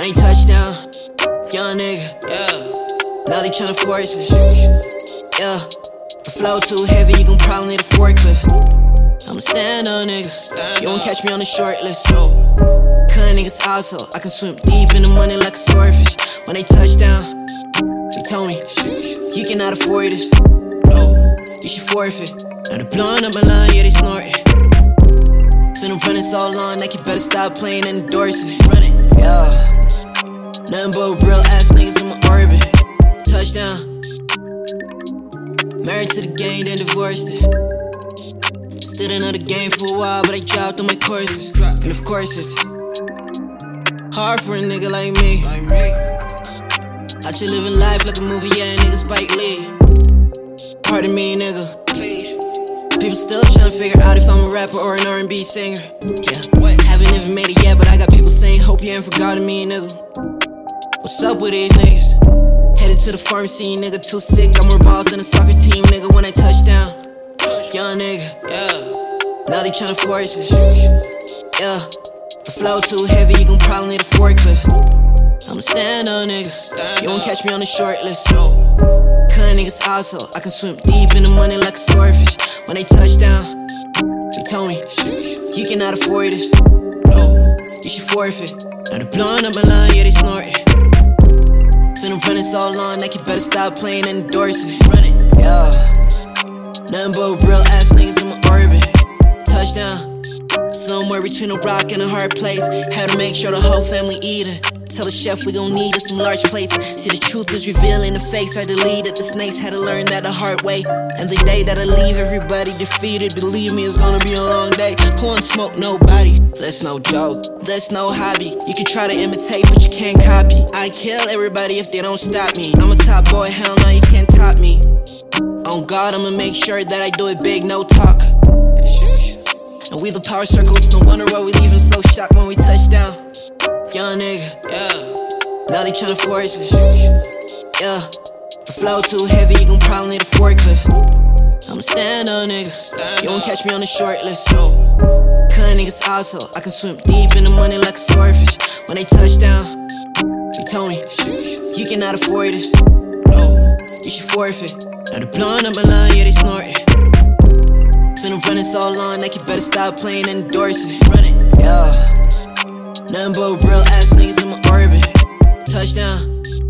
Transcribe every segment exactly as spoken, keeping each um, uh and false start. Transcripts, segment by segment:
When they touch down, young nigga, yeah. Now they tryna force it, yeah. The flow too heavy, you gon' probably need a forklift. I'm a stand-up nigga, you won't catch me on the short list. Cutting niggas out so I can swim deep in the money like a swordfish. When they touch down, they told me, you cannot afford this. No, you should forfeit. Now they blowing up my line, yeah they snorting. Been running so long, like you better stop playing and endorse it. Run it, yeah. Nothing but real ass niggas in my orbit. Touchdown. Married to the game, then divorced it. Stood another game for a while, but I dropped on my courses. And of course it's hard for a nigga like me. I should living life like a movie, yeah, nigga Spike Lee. Pardon me, nigga. People still tryna figure out if I'm a rapper or an R and B singer. Yeah, haven't even made it yet, but I got people saying, hope you ain't forgotten me, nigga. What's up with these niggas? Headed to the pharmacy, nigga, too sick. Got more balls than a soccer team, nigga, when I touch down. Young nigga, yeah. Now they tryna force it, yeah. The flow too heavy, you gon' probably need a forklift. I'm a stand-up nigga, you won't catch me on the short list. Cutting niggas out so I can swim deep in the money like a swordfish. When they touch down, they told me, you cannot afford this. No, you should forfeit. Now they blowing up my line, yeah they snorting. Been running so long, like you better stop playing and endorse it. Run it, yeah. Nothing but real ass niggas in my orbit. Touchdown. Somewhere between a rock and a hard place. Had to make sure the whole family eating. Tell the chef we gon' need us some large plates. See the truth is revealed in the fakes. I deleted the snakes, had to learn that the hard way. And the day that I leave, everybody defeated. Believe me, it's gonna be a long day. Who won't smoke nobody? That's no joke, that's no hobby. You can try to imitate, but you can't copy. I kill everybody if they don't stop me. I'm a top boy, hell no, you can't top me. On God, I'ma make sure that I do it big, no talk. And we the power circle, it's no wonder why we leave them so shocked when we touch down. Young nigga, yeah. Now they tryna force it, yeah. The flow too heavy, you gon' probably need a forklift. I'm a stand-up nigga, you won't catch me on the short list. Cutting niggas out so I can swim deep in the money like a swordfish. When they touch down, they told me, you cannot afford this. No, you should forfeit. Now they blowing up my line, yeah they snorting. Been running so long, like you better stop playing and endorse it. Run it, yeah. Nothing but real ass niggas in my orbit. Touchdown.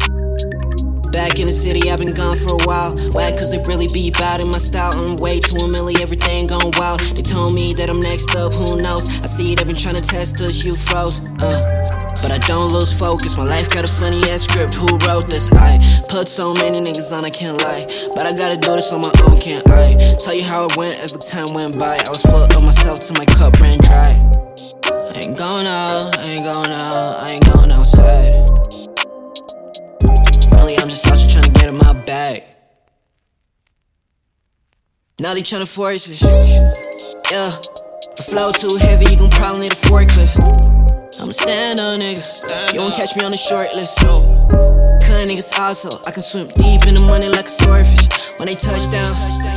Back in the city, I've been gone for a while. Why? Cause they really be bout in my style. On the way to a milli, everything gone wild. They told me that I'm next up, who knows? I see they've been trying to test us, you froze. Uh. But I don't lose focus, my life got a funny ass script, who wrote this? I put so many niggas on, I can't lie. But I gotta do this on my own, can't I? Tell you how it went as the time went by. I was full of myself till my cup ran dry. I ain't going out, I ain't going out, I ain't going outside. Really, I'm just out here tryna get in my bag. Now they tryna force it, yeah. The flow too heavy, you gon' probably need a forklift. I'm a stand-up nigga, you won't catch me on the short list. Cutting niggas out so I can swim deep in the money like a swordfish. When they touch down,